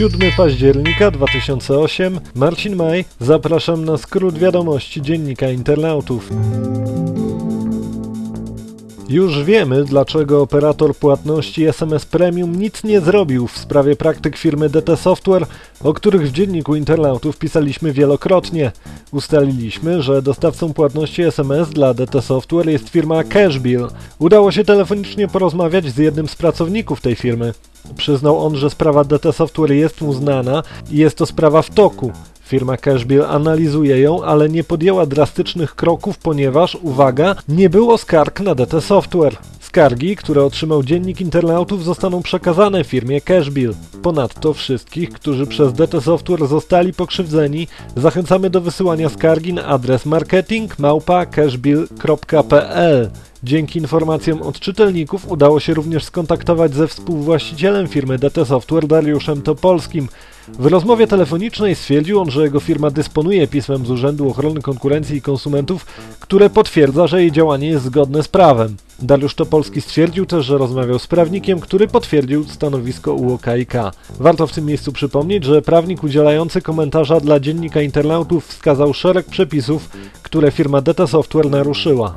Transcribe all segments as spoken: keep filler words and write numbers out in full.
siódmego października dwa tysiące ósmego, Marcin Maj, zapraszam na skrót wiadomości Dziennika Internautów. Już wiemy, dlaczego operator płatności S M S Premium nic nie zrobił w sprawie praktyk firmy D T Software, o których w Dzienniku Internautów pisaliśmy wielokrotnie. Ustaliliśmy, że dostawcą płatności S M S dla D T Software jest firma Cashbill. Udało się telefonicznie porozmawiać z jednym z pracowników tej firmy. Przyznał on, że sprawa D T Software jest mu znana i jest to sprawa w toku. Firma Cashbill analizuje ją, ale nie podjęła drastycznych kroków, ponieważ, uwaga, nie było skarg na D T Software. Skargi, które otrzymał Dziennik Internautów, zostaną przekazane firmie Cashbill. Ponadto wszystkich, którzy przez D T Software zostali pokrzywdzeni, zachęcamy do wysyłania skargi na adres marketing małpa cashbill kropka p l. Dzięki informacjom od czytelników udało się również skontaktować ze współwłaścicielem firmy D T Software Dariuszem Topolskim. W rozmowie telefonicznej stwierdził on, że jego firma dysponuje pismem z Urzędu Ochrony Konkurencji i Konsumentów, które potwierdza, że jej działanie jest zgodne z prawem. Dariusz Topolski stwierdził też, że rozmawiał z prawnikiem, który potwierdził stanowisko U O K i K. Warto w tym miejscu przypomnieć, że prawnik udzielający komentarza dla Dziennika Internautów wskazał szereg przepisów, które firma D T Software naruszyła.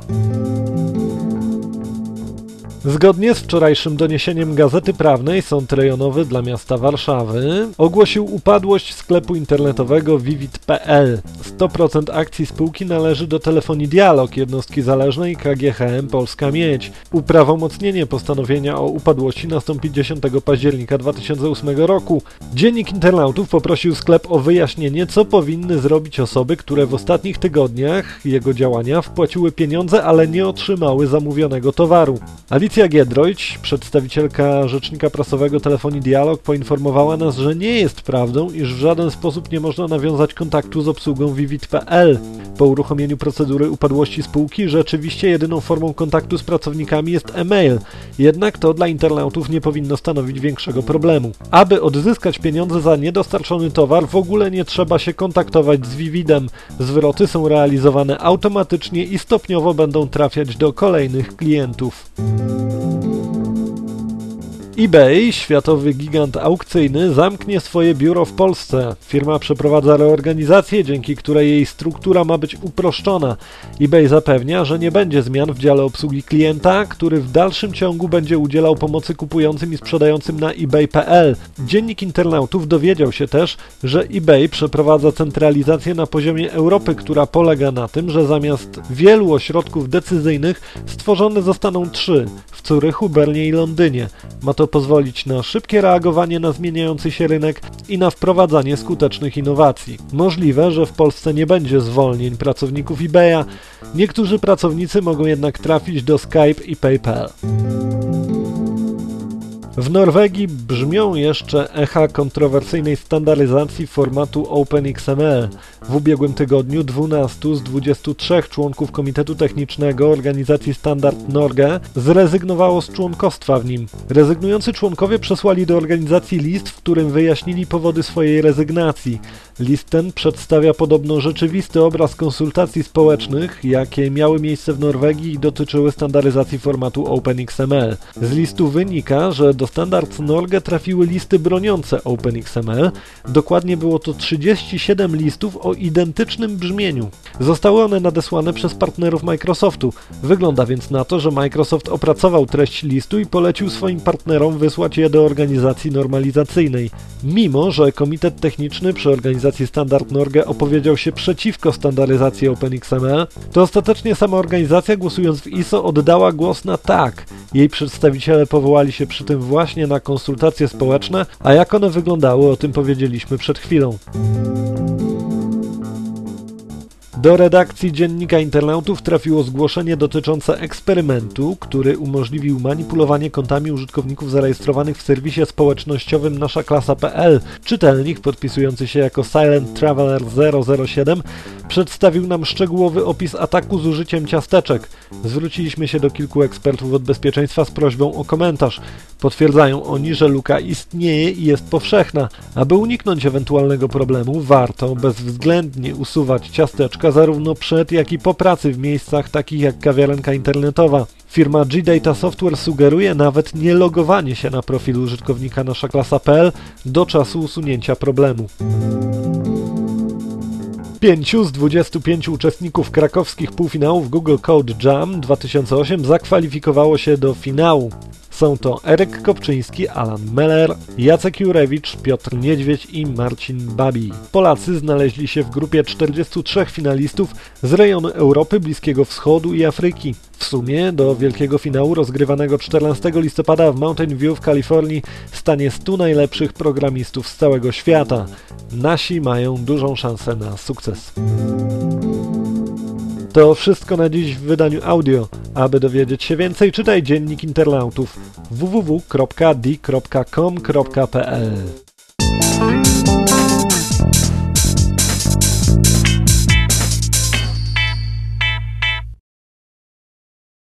Zgodnie z wczorajszym doniesieniem Gazety Prawnej Sąd Rejonowy dla Miasta Warszawy ogłosił upadłość sklepu internetowego Vivit kropka p l. sto procent akcji spółki należy do Telefonii Dialog, jednostki zależnej K G H M Polska Miedź. Uprawomocnienie postanowienia o upadłości nastąpi dziesiątego października dwa tysiące ósmego roku. Dziennik Internautów poprosił sklep o wyjaśnienie, co powinny zrobić osoby, które w ostatnich tygodniach jego działania wpłaciły pieniądze, ale nie otrzymały zamówionego towaru. Alicja Giedroyć, przedstawicielka rzecznika prasowego Telefonii Dialog, poinformowała nas, że nie jest prawdą, iż w żaden sposób nie można nawiązać kontaktu z obsługą Vivit kropka p l. Po uruchomieniu procedury upadłości spółki rzeczywiście jedyną formą kontaktu z pracownikami jest e-mail, jednak to dla internautów nie powinno stanowić większego problemu. Aby odzyskać pieniądze za niedostarczony towar, w ogóle nie trzeba się kontaktować z Vividem. Zwroty są realizowane automatycznie i stopniowo będą trafiać do kolejnych klientów. eBay, światowy gigant aukcyjny, zamknie swoje biuro w Polsce. Firma przeprowadza reorganizację, dzięki której jej struktura ma być uproszczona. eBay zapewnia, że nie będzie zmian w dziale obsługi klienta, który w dalszym ciągu będzie udzielał pomocy kupującym i sprzedającym na ebay kropka p l. Dziennik Internautów dowiedział się też, że eBay przeprowadza centralizację na poziomie Europy, która polega na tym, że zamiast wielu ośrodków decyzyjnych stworzone zostaną trzy w Zurychu, Bernie i Londynie. Ma to pozwolić na szybkie reagowanie na zmieniający się rynek i na wprowadzanie skutecznych innowacji. Możliwe, że w Polsce nie będzie zwolnień pracowników eBaya. Niektórzy pracownicy mogą jednak trafić do Skype i PayPal. W Norwegii brzmią jeszcze echa kontrowersyjnej standaryzacji formatu OpenXML. W ubiegłym tygodniu dwunastu z dwudziestu trzech członków Komitetu Technicznego Organizacji Standard Norge zrezygnowało z członkostwa w nim. Rezygnujący członkowie przesłali do organizacji list, w którym wyjaśnili powody swojej rezygnacji. List ten przedstawia podobno rzeczywisty obraz konsultacji społecznych, jakie miały miejsce w Norwegii i dotyczyły standaryzacji formatu OpenXML. Z listu wynika, że do Standard Norge trafiły listy broniące OpenXML. Dokładnie było to trzydzieści siedem listów o identycznym brzmieniu. Zostały one nadesłane przez partnerów Microsoftu. Wygląda więc na to, że Microsoft opracował treść listu i polecił swoim partnerom wysłać je do organizacji normalizacyjnej. Mimo że Komitet Techniczny przy organizacji Standard Norge opowiedział się przeciwko standaryzacji OpenXML, to ostatecznie sama organizacja, głosując w I S O, oddała głos na tak. Jej przedstawiciele powołali się przy tym właśnie na konsultacje społeczne, a jak one wyglądały, o tym powiedzieliśmy przed chwilą. Do redakcji Dziennika Internautów trafiło zgłoszenie dotyczące eksperymentu, który umożliwił manipulowanie kontami użytkowników zarejestrowanych w serwisie społecznościowym nasza klasa kropka p l. Czytelnik, podpisujący się jako Silent Traveler zero zero siedem, przedstawił nam szczegółowy opis ataku z użyciem ciasteczek. Zwróciliśmy się do kilku ekspertów od bezpieczeństwa z prośbą o komentarz. Potwierdzają oni, że luka istnieje i jest powszechna. Aby uniknąć ewentualnego problemu, warto bezwzględnie usuwać ciasteczka zarówno przed, jak i po pracy w miejscach takich jak kawiarenka internetowa. Firma G-Data Software sugeruje nawet nie logowanie się na profil użytkownika naszaklasa kropka p l do czasu usunięcia problemu. Pięciu z dwudziestu pięciu uczestników krakowskich półfinałów Google Code Jam dwa tysiące osiem zakwalifikowało się do finału. Są to Eryk Kopczyński, Alan Meller, Jacek Jurewicz, Piotr Niedźwiedź i Marcin Babi. Polacy znaleźli się w grupie czterdziestu trzech finalistów z rejonu Europy, Bliskiego Wschodu i Afryki. W sumie do wielkiego finału rozgrywanego czternastego listopada w Mountain View w Kalifornii stanie stu najlepszych programistów z całego świata. Nasi mają dużą szansę na sukces. To wszystko na dziś w wydaniu audio. Aby dowiedzieć się więcej, czytaj Dziennik Internautów w w w kropka d kropka com kropka p l.